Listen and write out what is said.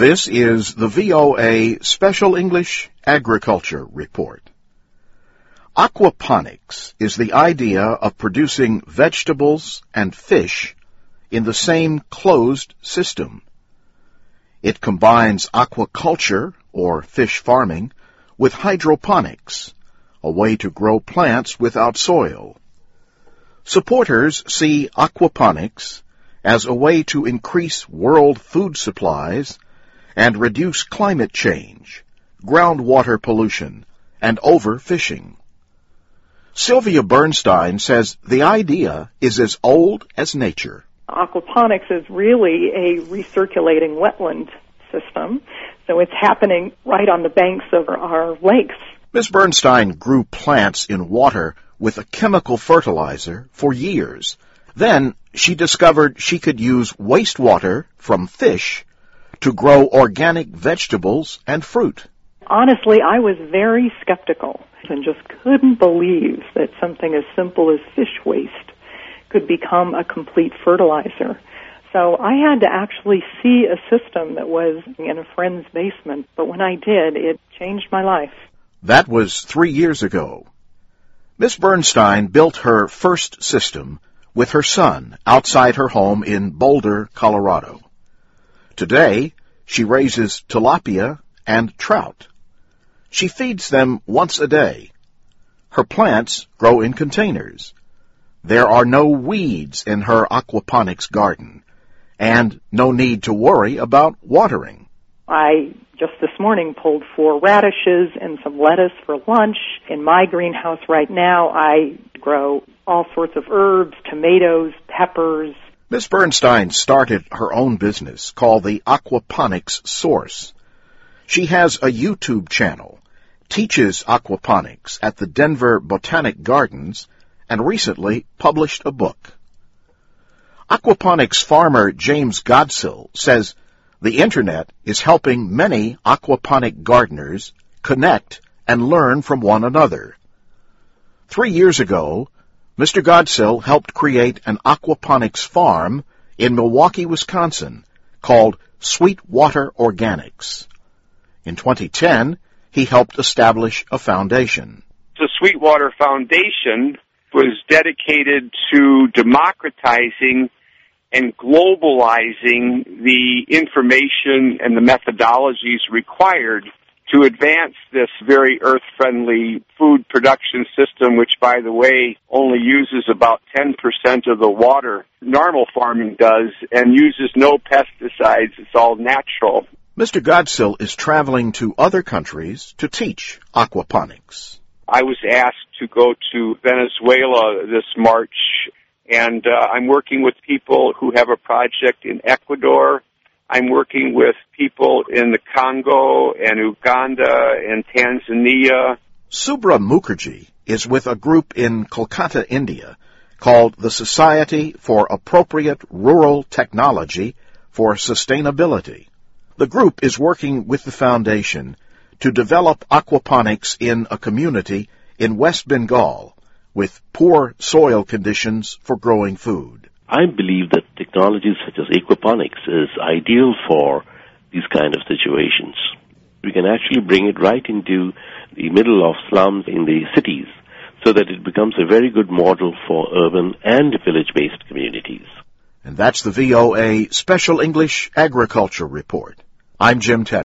This is the VOA Special English Agriculture Report. Aquaponics is the idea of producing vegetables and fish in the same closed system. It combines aquaculture, or fish farming, with hydroponics, a way to grow plants without soil. Supporters see aquaponics as a way to increase world food supplies and reduce climate change, groundwater pollution, and overfishing. Sylvia Bernstein says the idea is as old as nature. Aquaponics is really a recirculating wetland system, so it's happening right on the banks of our lakes. Ms. Bernstein grew plants in water with a chemical fertilizer for years. Then she discovered she could use wastewater from fish to grow organic vegetables and fruit. Honestly, I was very skeptical and just couldn't believe that something as simple as fish waste could become a complete fertilizer. So I had to actually see a system that was in a friend's basement, but when I did, it changed my life. That was 3 years ago. Miss Bernstein built her first system with her son outside her home in Boulder, Colorado. Today, she raises tilapia and trout. She feeds them once a day. Her plants grow in containers. There are no weeds in her aquaponics garden, and no need to worry about watering. I just this morning pulled 4 radishes and some lettuce for lunch. In my greenhouse right now, I grow all sorts of herbs, tomatoes, peppers. Miss Bernstein started her own business called the Aquaponics Source. She has a YouTube channel, teaches aquaponics at the Denver Botanic Gardens, and recently published a book. Aquaponics farmer James Godsill says the Internet is helping many aquaponic gardeners connect and learn from one another. 3 years ago, Mr. Godsill helped create an aquaponics farm in Milwaukee, Wisconsin, called Sweetwater Organics. In 2010, he helped establish a foundation. The Sweetwater Foundation was dedicated to democratizing and globalizing the information and the methodologies required to advance this very earth-friendly food production system, which, by the way, only uses about 10% of the water normal farming does and uses no pesticides. It's all natural. Mr. Godsill is traveling to other countries to teach aquaponics. I was asked to go to Venezuela this March, and I'm working with people who have a project in Ecuador. I'm working with people in the Congo and Uganda and Tanzania. Subra Mukherjee is with a group in Kolkata, India, called the Society for Appropriate Rural Technology for Sustainability. The group is working with the foundation to develop aquaponics in a community in West Bengal with poor soil conditions for growing food. I believe that technologies such as aquaponics is ideal for these kind of situations. We can actually bring it right into the middle of slums in the cities so that it becomes a very good model for urban and village-based communities. And that's the VOA Special English Agriculture Report. I'm Jim Tedder.